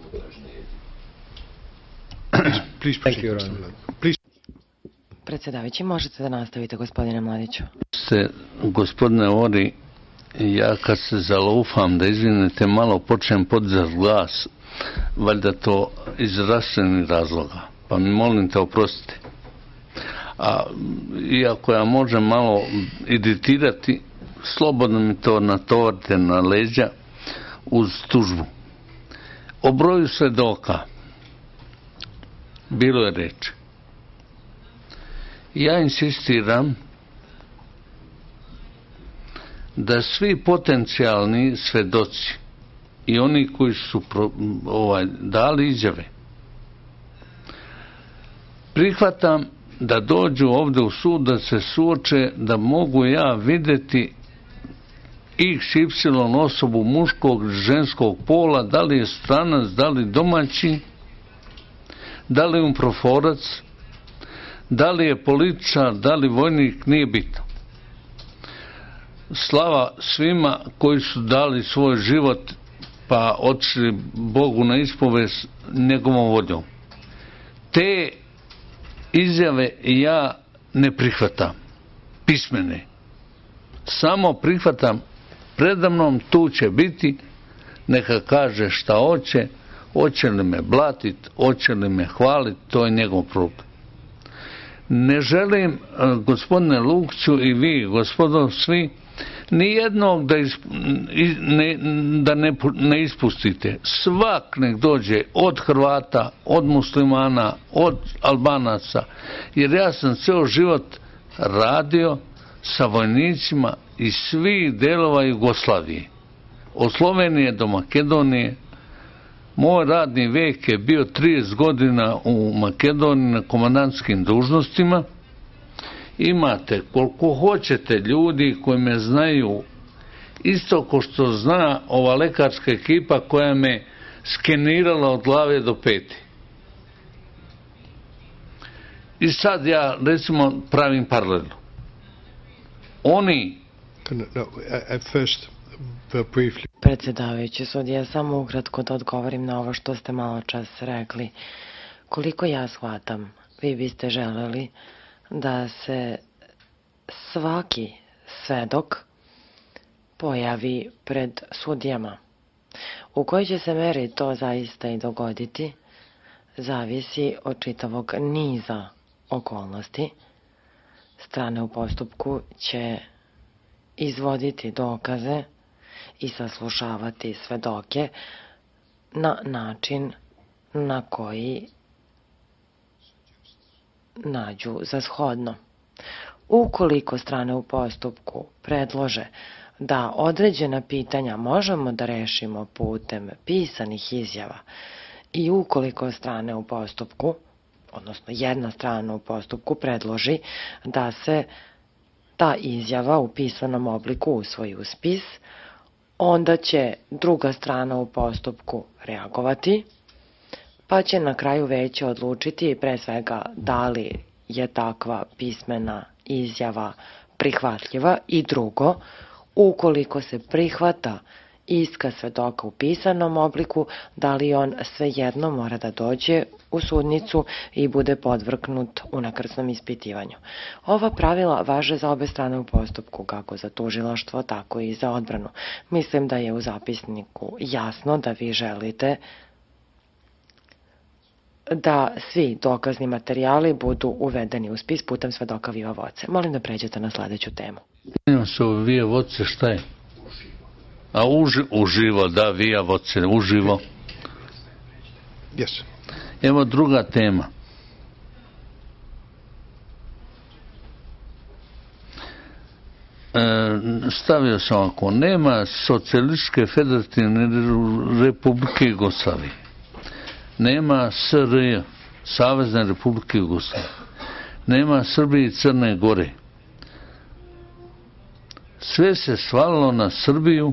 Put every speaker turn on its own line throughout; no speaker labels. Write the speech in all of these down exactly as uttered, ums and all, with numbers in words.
Predsjedavajući, možete da nastavite, gospodine Mladiću.
Ste, gospodine Ori, ja kad se zalufam, da izvinete, malo počnem podizati glas, valjda to iz zdravstvenih razloga, pa mi molim te oprostite. A iako ja možem malo iritirati, slobodno mi to natovarite na leđa uz tužbu. O broju svedoka bilo je reči. Ja insistiram da svi potencijalni svedoci i oni koji su pro, ovaj, dali izjave, prihvatam da dođu ovdje u sud, da se suoče, da mogu ja vidjeti iks ipsilon osobu muškog, ženskog pola, da li je stranac, da li domaći, da li je on proforac, da li je političar, da li vojnik, nije bitno. Slava svima koji su dali svoj život pa otišli Bogu na ispovest njegovom voljom. Te izjave ja ne prihvatam, pismene. Samo prihvatam predamnom, tu će biti, neka kaže šta hoće, hoće li me blatit, hoće li me hvalit, to je njegov problem. Ne želim, gospodine Lukiću i vi, gospodo svi, nijednog da, isp, ne, da ne, ne ispustite. Svak nek dođe od Hrvata, od muslimana, od Albanaca, jer ja sam ceo život radio sa vojnicima iz svih delova Jugoslavije. Od Slovenije do Makedonije. Moj radni vek je bio trideset godina u Makedoniji na komandantskim dužnostima. Imate koliko hoćete ljudi koji me znaju, isto ko što zna ova lekarska ekipa koja me skenirala od glave do peti. I sad ja, recimo, pravim paralelu. Oni...
No, at first, briefly.
Predsjedavajući sudija, samo ukratko da odgovorim na ovo što ste malo čas rekli. Koliko ja shvatam, vi biste želeli da se svaki svedok pojavi pred sudijama. U kojoj će se meri to zaista i dogoditi, zavisi od čitavog niza okolnosti. Strane u postupku će izvoditi dokaze i saslušavati svedoke na način na koji nađu za shodno. Ukoliko strane u postupku predlože da određena pitanja možemo da rešimo putem pisanih izjava i ukoliko strane u postupku, odnosno jedna strana u postupku predloži da se ta izjava u pisanom obliku usvoji u spis, onda će druga strana u postupku reagovati, pa će na kraju veće odlučiti pre svega da li je takva pismena izjava prihvatljiva i drugo, ukoliko se prihvata iskaz svedoka u pisanom obliku, da li on svejedno mora da dođe u sudnicu i bude podvrgnut unakrsnom ispitivanju. Ova pravila važe za obe strane u postupku, kako za tužilaštvo, tako i za odbranu. Mislim da je u zapisniku jasno da vi želite da svi dokazni materijali budu uvedeni u spis putem svedoka viva voce. Molim da pređete na sledeću temu.
Vija voce šta je? A uži, uživo, da, vija voce, uživo.
Yes.
Evo druga tema. E, stavio sam ovako, nema socijalističke federativne republike Jugoslavije. Nema S R J, Savezne republike Jugoslavije. Nema Srbije i Crne Gore. Sve se svalilo na Srbiju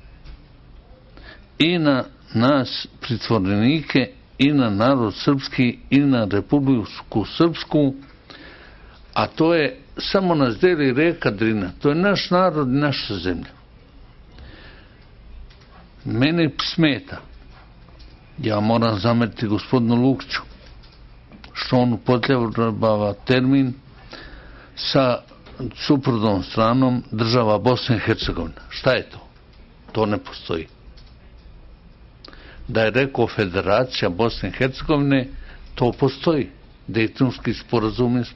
i na nas pritvorenike i na narod srpski i na Republiku Srpsku, a to je samo nas deli reka Drina. To je naš narod i naša zemlja. Mene smeta Ja moram zameriti gospodinu Lukiću što on upotrebljava termin sa suprotnom stranom država Bosne i Hercegovine. Šta je to? To ne postoji. Da je rekao Federacija Bosne i Hercegovine, to postoji. Dejtonski sporazum je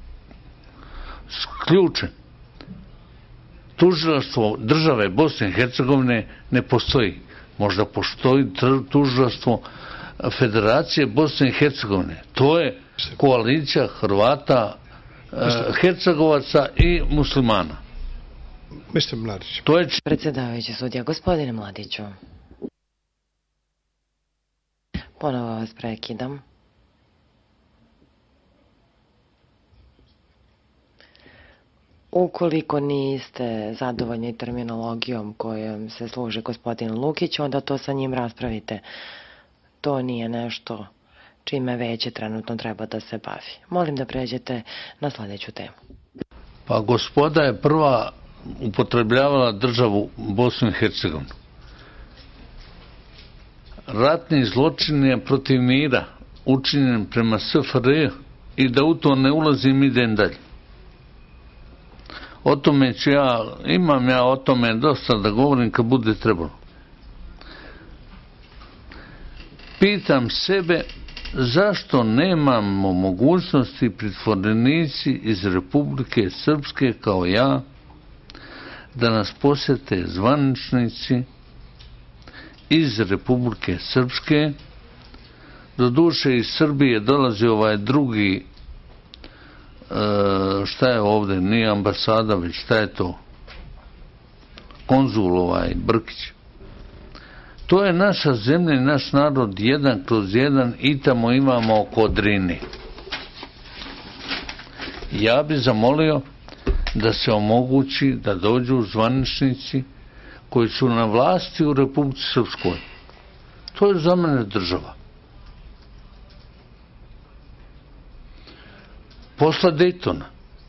sključen. Tužilaštvo države Bosne i Hercegovine ne postoji. Možda postoji tužilaštvo Federacije Bosne i Hercegovine. To je koalicija Hrvata, Hercegovaca i muslimana.
mister Mladić.
To je
Predsjedavajući sudija, gospodine Mladiću. Ponovo vas prekidam. Ukoliko niste zadovoljni terminologijom kojom se služi gospodin Lukić, onda to sa njim raspravite. To nije nešto čime veće trenutno treba da se bavi. Molim da pređete na sljedeću temu.
Pa gospoda je prva upotrebljavala državu Bosnu i Hercegovinu. Ratni zločin je protiv mira učinjen prema S F R J i da u to ne ulazim, idem dalje. O tome ću ja, imam ja o tome dosta da govorim kad bude trebalo. Pitam sebe zašto nemamo mogućnosti pritvorenici iz Republike Srpske kao ja da nas posjete zvaničnici iz Republike Srpske. Doduše iz Srbije dolazi ovaj drugi, e, šta je ovdje, nije ambasada, već šta je to, konzul ovaj Brkić. To je naša zemlja i naš narod jedan kroz jedan i tamo imamo oko Drine. Ja bi zamolio da se omogući da dođu zvaničnici koji su na vlasti u Republici Srpskoj. To je za mene država. Posle Dejtona,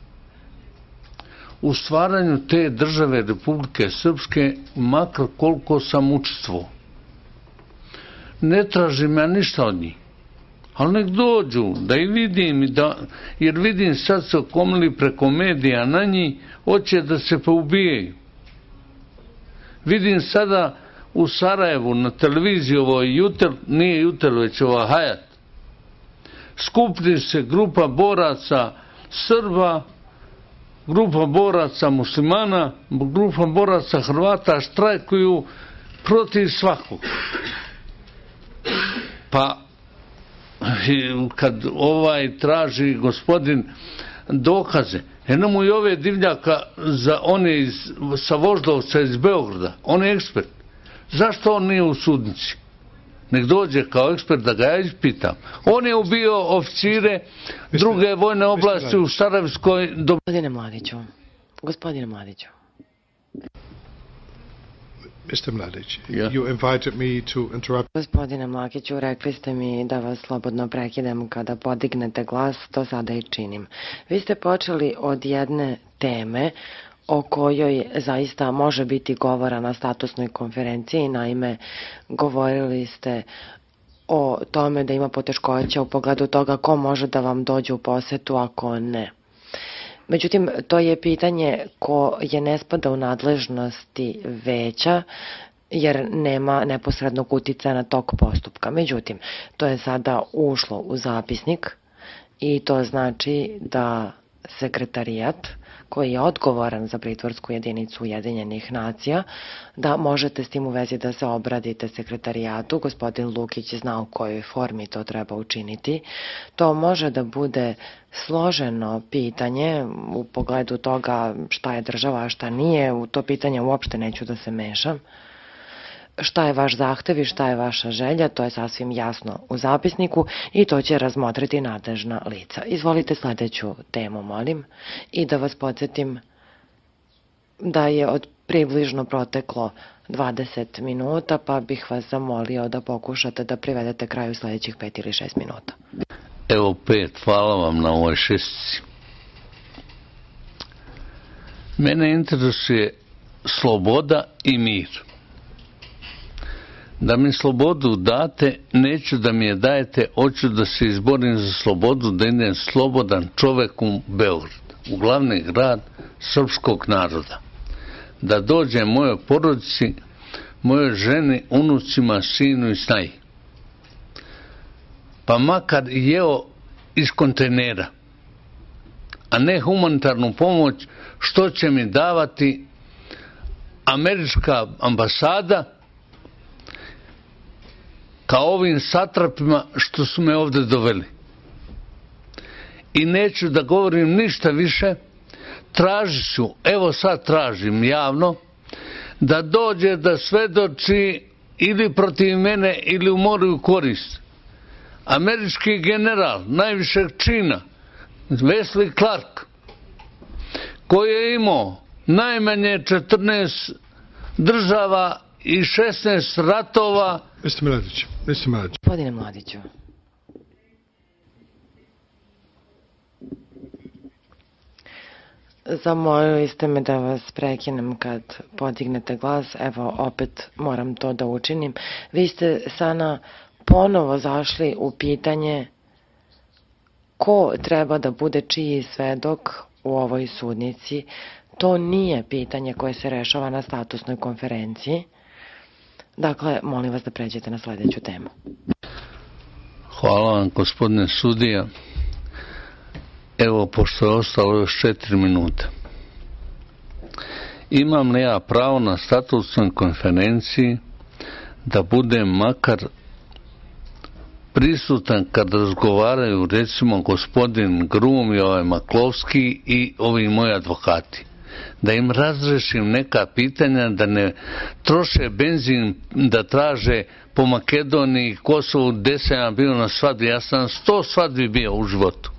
u stvaranju te države Republike Srpske, makar koliko sam učestvovao, ne tražim ja ništa od njih, ali nek dođu da i vidim, da, jer vidim sad se okomili preko medija na njih, hoće da se poubijaju. Vidim sada u Sarajevu na televiziji ovo Jutel, nije Jutel, već ova Hayat, skupni se grupa boraca Srba, grupa boraca muslimana, grupa boraca Hrvata, štrajkuju protiv svakog. Pa kad ovaj traži gospodin dokaze, eno mu i ove divljaka za one iz, sa Voždovca iz Beograda, on je ekspert. Zašto on nije u sudnici? Nek dođe kao ekspert da ga ja ispitam. On je ubio oficire druge vojne oblasti u Sarajevskoj.
Gospodine Mladiću, gospodine Mladiću.
mister Mladić,
Yeah.
you invited me to interrupt.
Gospodine Mlakiću, rekli ste mi da vas slobodno prekidam kada podignete glas, to sada i činim. Vi ste počeli od jedne teme o kojoj zaista može biti govora na statusnoj konferenciji. Naime, govorili ste o tome da ima poteškoća u pogledu toga ko može da vam dođe u posetu, a ko ne. Međutim, to je pitanje koje ne spada u nadležnosti veća, jer nema neposrednog uticaja na tok postupka. Međutim, to je sada ušlo u zapisnik i to znači da sekretarijat, koji je odgovoran za pritvorsku jedinicu Ujedinjenih nacija, da možete s tim u vezi da se obradite sekretarijatu. Gospodin Lukić zna u kojoj formi to treba učiniti. To može da bude složeno pitanje u pogledu toga šta je država, a šta nije. U to pitanje uopšte neću da se mešam. Šta je vaš zahtev i šta je vaša želja, to je sasvim jasno u zapisniku i to će razmotriti nadležna lica. Izvolite sljedeću temu, molim, i da vas podsjetim da je od približno proteklo dvadeset minuta, pa bih vas zamolio da pokušate da privedete kraju sljedećih pet ili šest minuta.
Evo pet, hvala vam na ovoj šestici. Mene interesuje sloboda i mir. da mi slobodu date, neću da mi je dajete, hoću da se izborim za slobodu, da idem slobodan čovek u Beograd, u glavni grad srpskog naroda. Da dođe mojoj porodici, mojoj ženi, unucima, sinu i snaji. Pa makar jeo iz kontejnera, a ne humanitarnu pomoć što će mi davati američka ambasada kao ovim satrapima što su me ovdje doveli. I neću da govorim ništa više, tražit ću, evo sad tražim javno, da dođe da svedoči ili protiv mene ili u moju korist američki general najvišeg čina Wesley Clark, koji je imao najmanje četrnaest država i šesnaest ratova.
mister Mladić, mister Mladić.
Gospodine Mladiću. Zamolili ste me da vas prekinem kad podignete glas, evo opet moram to da učinim. Vi ste sada ponovo zašli u pitanje ko treba da bude čiji svedok u ovoj sudnici. To nije pitanje koje se rešava na statusnoj konferenciji. Dakle, molim vas da pređete na sledeću temu.
Hvala vam, gospodine sudija. Evo, pošto je ostalo još četiri minuta. Imam li ja pravo na statusnoj konferenciji da budem makar prisutan kad razgovaraju recimo gospodin Grum i ovaj Maklovski i ovi moji advokati? Da im razrešim neka pitanja, da ne troše benzin, da traže po Makedoniji, Kosovu, gde sam ja bio na svadbi. Ja sam sto svadbi bio u životu.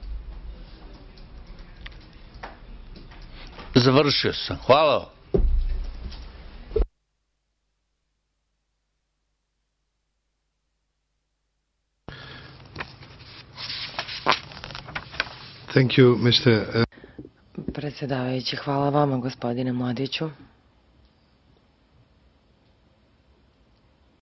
Završio sam. Hvala vam.
Thank you, mister
Predsjedavajući, hvala vama, gospodine Mladiću.